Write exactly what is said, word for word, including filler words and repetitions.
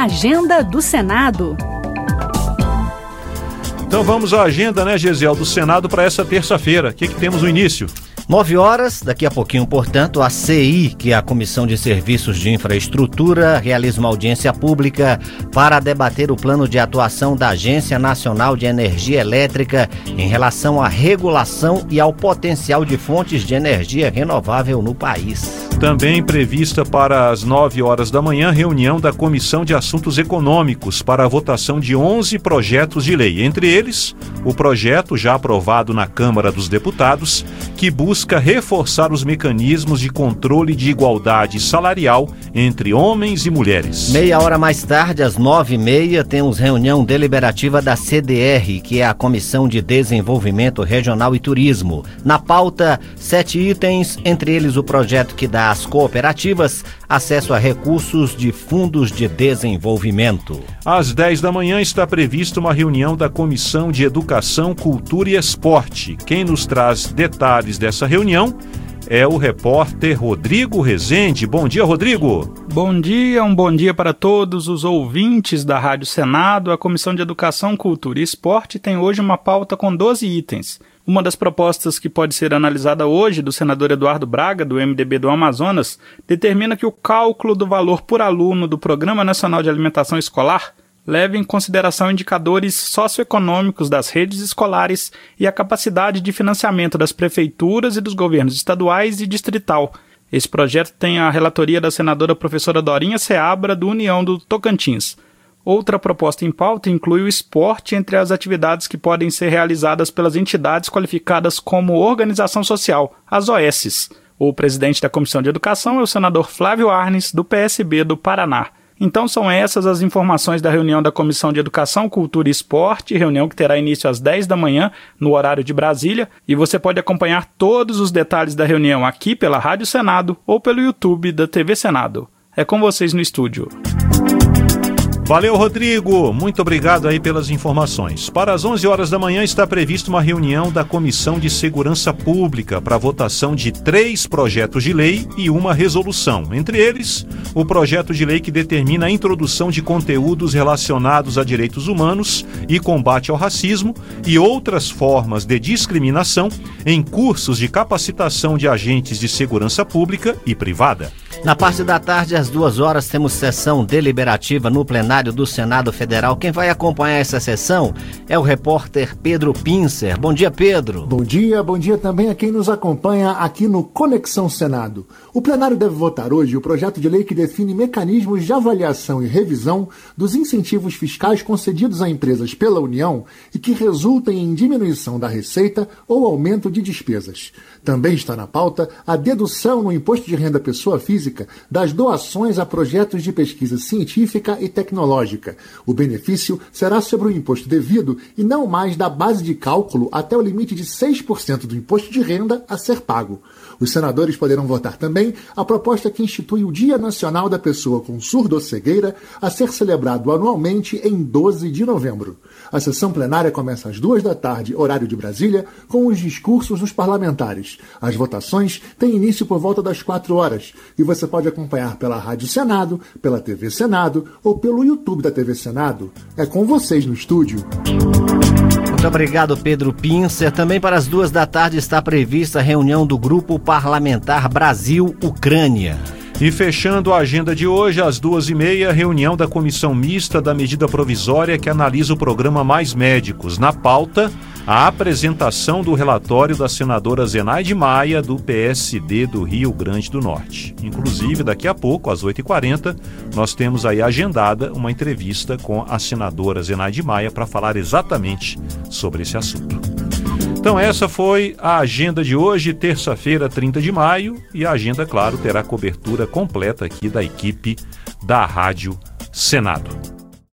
Agenda do Senado. Então vamos à agenda, né, Gesiel, do Senado para essa terça-feira. O que, que temos no início? Nove horas, daqui a pouquinho, portanto, a C I, que é a Comissão de Serviços de Infraestrutura, realiza uma audiência pública para debater o plano de atuação da Agência Nacional de Energia Elétrica em relação à regulação e ao potencial de fontes de energia renovável no país. Também prevista para as nove horas da manhã, reunião da Comissão de Assuntos Econômicos para a votação de onze projetos de lei. Entre eles, o projeto já aprovado na Câmara dos Deputados, que busca reforçar os mecanismos de controle de igualdade salarial entre homens e mulheres. Meia hora mais tarde, às nove e meia, temos reunião deliberativa da C D R, que é a Comissão de Desenvolvimento Regional e Turismo. Na pauta, sete itens, entre eles o projeto que dá às cooperativas acesso a recursos de fundos de desenvolvimento. Às dez da manhã está prevista uma reunião da Comissão de Educação, Cultura e Esporte. Quem nos traz detalhes dessa reunião é o repórter Rodrigo Rezende. Bom dia, Rodrigo. Bom dia, um bom dia para todos os ouvintes da Rádio Senado. A Comissão de Educação, Cultura e Esporte tem hoje uma pauta com doze itens. Uma das propostas que pode ser analisada hoje do senador Eduardo Braga, do M D B do Amazonas, determina que o cálculo do valor por aluno do Programa Nacional de Alimentação Escolar leve em consideração indicadores socioeconômicos das redes escolares e a capacidade de financiamento das prefeituras e dos governos estaduais e distrital. Esse projeto tem a relatoria da senadora professora Dorinha Seabra, do União do Tocantins. Outra proposta em pauta inclui o esporte entre as atividades que podem ser realizadas pelas entidades qualificadas como organização social, as O S's. O presidente da Comissão de Educação é o senador Flávio Arnes, do P S B do Paraná. Então são essas as informações da reunião da Comissão de Educação, Cultura e Esporte, reunião que terá início às dez da manhã, no horário de Brasília, e você pode acompanhar todos os detalhes da reunião aqui pela Rádio Senado ou pelo YouTube da T V Senado. É com vocês no estúdio. Valeu, Rodrigo. Muito obrigado aí pelas informações. Para as onze horas da manhã está prevista uma reunião da Comissão de Segurança Pública para votação de três projetos de lei e uma resolução. Entre eles, o projeto de lei que determina a introdução de conteúdos relacionados a direitos humanos e combate ao racismo e outras formas de discriminação em cursos de capacitação de agentes de segurança pública e privada. Na parte da tarde, às duas horas, temos sessão deliberativa no plenário do Senado Federal. Quem vai acompanhar essa sessão é o repórter Pedro Pincer. Bom dia, Pedro. Bom dia, bom dia também a quem nos acompanha aqui no Conexão Senado. O plenário deve votar hoje o projeto de lei que define mecanismos de avaliação e revisão dos incentivos fiscais concedidos a empresas pela União e que resultem em diminuição da receita ou aumento de despesas. Também está na pauta a dedução no imposto de renda pessoa física das doações a projetos de pesquisa científica e tecnológica. O benefício será sobre o imposto devido e não mais da base de cálculo até o limite de seis por cento do imposto de renda a ser pago. Os senadores poderão votar também a proposta que institui o Dia Nacional da Pessoa com Surdo-Cegueira a ser celebrado anualmente em doze de novembro. A sessão plenária começa às duas da tarde, horário de Brasília, com os discursos dos parlamentares. As votações têm início por volta das quatro horas e você pode acompanhar pela Rádio Senado, pela T V Senado ou pelo YouTube da T V Senado. É com vocês no estúdio. Muito obrigado, Pedro Pincer. Também para as duas da tarde está prevista a reunião do Grupo Parlamentar Brasil-Ucrânia. E fechando a agenda de hoje, às duas e meia, reunião da Comissão Mista da Medida Provisória que analisa o programa Mais Médicos. Na pauta, a apresentação do relatório da senadora Zenaide Maia, do P S D do Rio Grande do Norte. Inclusive, daqui a pouco, às oito e quarenta, nós temos aí agendada uma entrevista com a senadora Zenaide Maia para falar exatamente sobre esse assunto. Então essa foi a agenda de hoje, terça-feira, trinta de maio, e a agenda, claro, terá cobertura completa aqui da equipe da Rádio Senado.